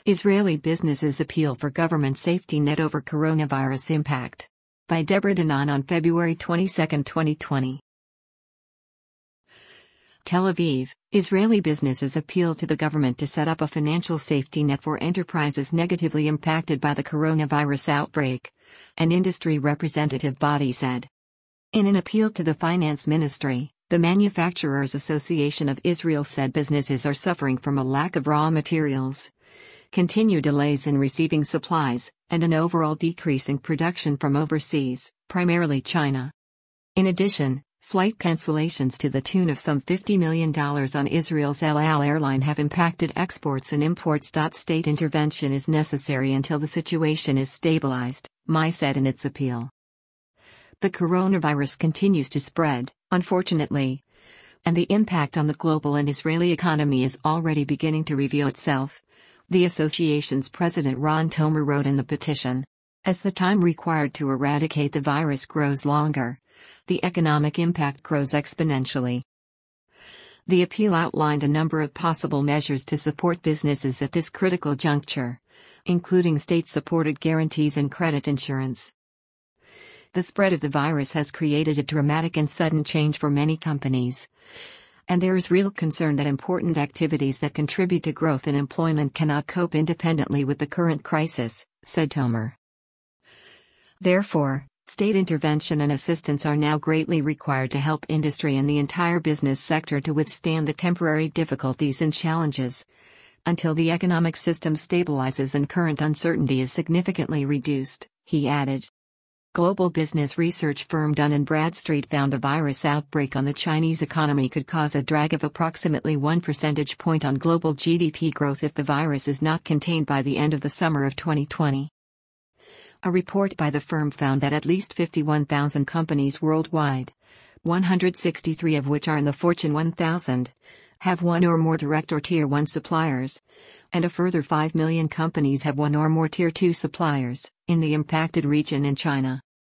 Israeli businesses appeal for government safety net over coronavirus impact. By Deborah Danan on February 22, 2020. Tel Aviv, Israeli businesses appeal to the government to set up a financial safety net for enterprises negatively impacted by the coronavirus outbreak, an industry representative body said. In an appeal to the finance ministry, the Manufacturers Association of Israel said businesses are suffering from a lack of raw materials, continued delays in receiving supplies, and an overall decrease in production from overseas, primarily China. In addition, flight cancellations to the tune of some $50 million on Israel's El Al airline have impacted exports and imports. State intervention is necessary until the situation is stabilized, MAI said in its appeal. The coronavirus continues to spread, unfortunately, and the impact on the global and Israeli economy is already beginning to reveal itself, the association's president Ron Tomer wrote in the petition. As the time required to eradicate the virus grows longer, the economic impact grows exponentially. The appeal outlined a number of possible measures to support businesses at this critical juncture, including state-supported guarantees and credit insurance. The spread of the virus has created a dramatic and sudden change for many companies, and there is real concern that important activities that contribute to growth and employment cannot cope independently with the current crisis, said Tomer. Therefore, state intervention and assistance are now greatly required to help industry and the entire business sector to withstand the temporary difficulties and challenges, until the economic system stabilizes and current uncertainty is significantly reduced, he added. Global business research firm Dun & Bradstreet found the virus outbreak on the Chinese economy could cause a drag of approximately 1 percentage point on global GDP growth if the virus is not contained by the end of the summer of 2020. A report by the firm found that at least 51,000 companies worldwide, 163 of which are in the Fortune 1000, have one or more direct or Tier 1 suppliers, and a further 5 million companies have one or more Tier 2 suppliers, in the impacted region in China.